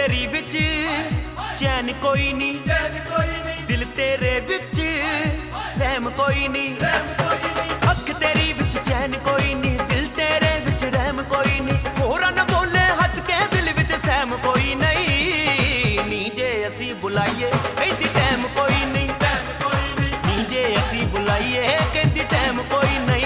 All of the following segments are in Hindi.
तेरी विच चैन कोई नी, दिल तेरे विच रहम कोई नी। अख तेरी विच चैन कोई नी, दिल तेरे विच रहम कोई नी। होरा न बोले हस के दिल विच सहम कोई नहीं। नी जे असी बुलाइए कहती टैम कोई नहीं, नी जे असी बुलाइए कहती टैम कोई नहीं।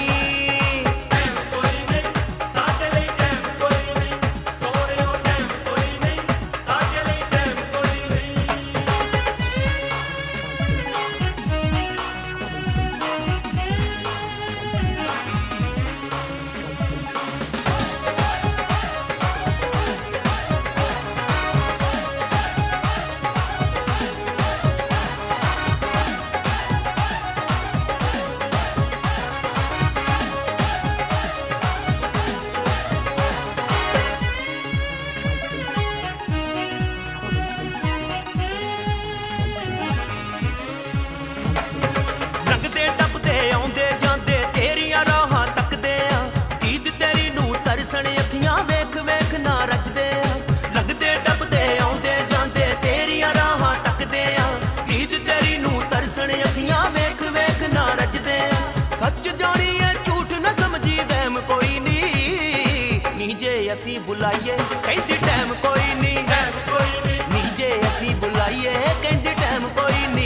अखियां वेख वेख ना रचदे आ, लगदे टपदे आउंदे जांदे तेरियां राहां तकदे आ। ईद तेरी नूं तरसण अखियां वेख वेख ना रचदे आ। सच जानिए झूठ न समझी वहम कोई नी, नी जे असी बुलाइए कहंदी टैम कोई नी, नी जे असी बुलाइए कहंदी टैम कोई नी।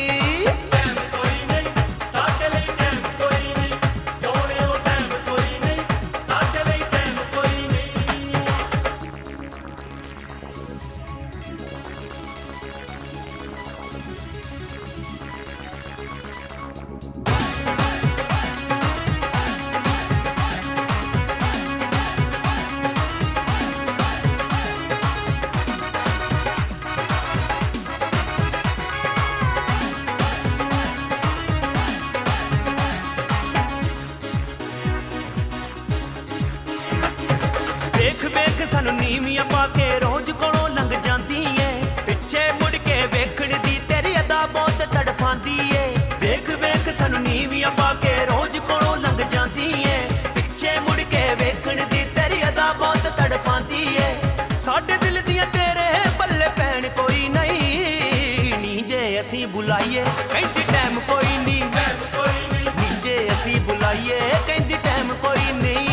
वेख वेख सानू नीवियां पाके रोज कोलों लंघ जांदी है, पिछे मुड़ के वेखण दी तेरी अदा बहुत तड़फांदी है। वेख वेख सानू नीवियां पाके रोज कोलों लंघ जांदी है, पिछे मुड़ के वेखण दी तेरी अदा बहुत तड़फांदी है। साडे दिल दियां तेरे पल्ले पैण कोई नहीं, नी जे असी बुलाइए कहंदी टैम कोई नी, नी जे असी बुलाइए कहंदी टैम कोई नहीं।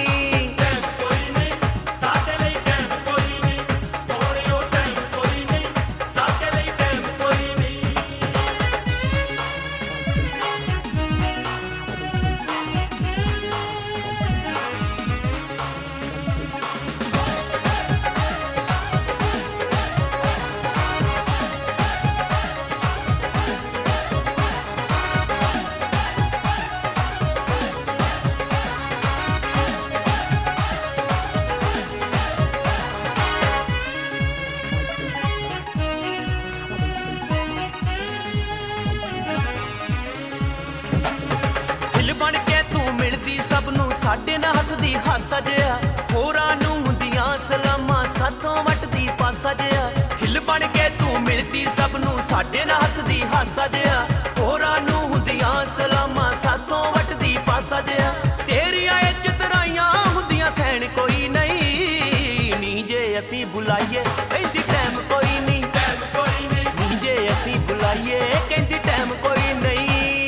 साडे ना हसदी हासा जिहा, होरां नूं हुंदियां सलामां साथों वटदी पासा जिहा। हिल बन के तू मिलदी सब नूं, साडे ना हसदी हासा जिहा, होरां नूं हुंदियां सलामां साथों वटदी पासा जिहा। तेरियां इज्जत राइयां हुंदियां सैन कोई नहीं, नी जे असी बुलाइए कहंदी टैम कोई नहीं, नी जे असी बुलाइए कहंदी टैम कोई नहीं।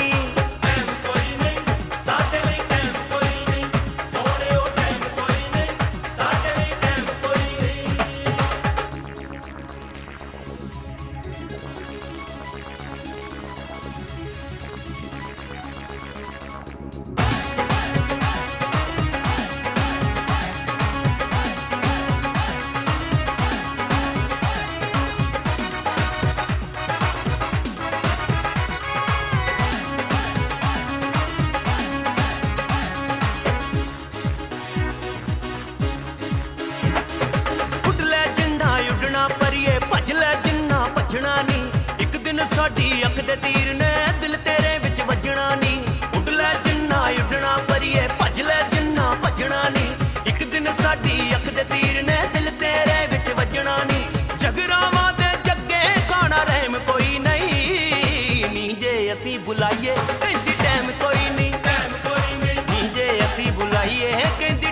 भजना नी एक दिन साडी अख दे तीर ने दिल तेरे विच वजना नी। उड़ लै जिन्ना उड़ना परिए भज लै जिन्ना भजना नी, एक दिन साडी अख दे तीर ने दिल तेरे विच वजना नी। जगरावां दे जग्गे खाना रहम कोई नहीं, नी जे असी बुलाइए कहंदी टैम कोई नहीं, नी जे असी बुलाइए कहंदी